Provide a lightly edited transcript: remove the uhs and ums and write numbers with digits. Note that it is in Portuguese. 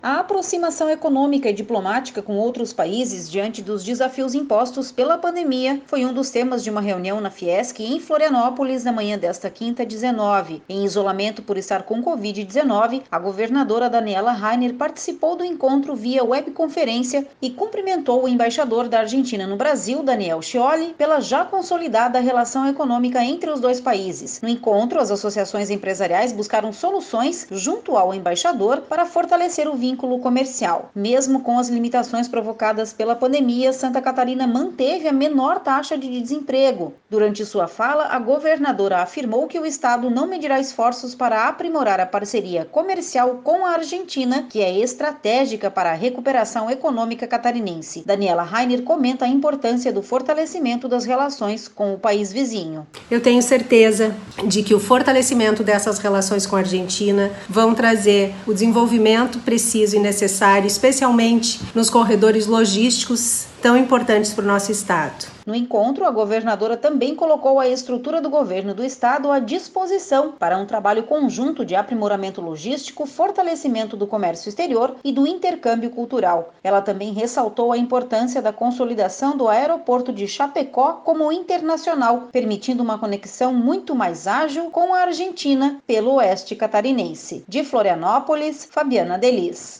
A aproximação econômica e diplomática com outros países diante dos desafios impostos pela pandemia foi um dos temas de uma reunião na Fiesc em Florianópolis na manhã desta quinta, 19. Em isolamento por estar com Covid-19, a governadora Daniela Rainer participou do encontro via webconferência e cumprimentou o embaixador da Argentina no Brasil, Daniel Scioli, pela já consolidada relação econômica entre os dois países. No encontro, as associações empresariais buscaram soluções junto ao embaixador para fortalecer o vínculo comercial. Mesmo com as limitações provocadas pela pandemia, Santa Catarina manteve a menor taxa de desemprego. Durante sua fala, a governadora afirmou que o estado não medirá esforços para aprimorar a parceria comercial com a Argentina, que é estratégica para a recuperação econômica catarinense. Daniela Rainer comenta a importância do fortalecimento das relações com o país vizinho. Eu tenho certeza de que o fortalecimento dessas relações com a Argentina vão trazer o desenvolvimento preciso e necessário, especialmente nos corredores logísticos tão importantes para o nosso estado. No encontro, a governadora também colocou a estrutura do governo do estado à disposição para um trabalho conjunto de aprimoramento logístico, fortalecimento do comércio exterior e do intercâmbio cultural. Ela também ressaltou a importância da consolidação do aeroporto de Chapecó como internacional, permitindo uma conexão muito mais ágil com a Argentina pelo oeste catarinense. De Florianópolis, Fabiana Delis.